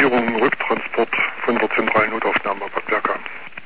Evakuierung, Rücktransport von der zentralen Notaufnahme Bad Berka.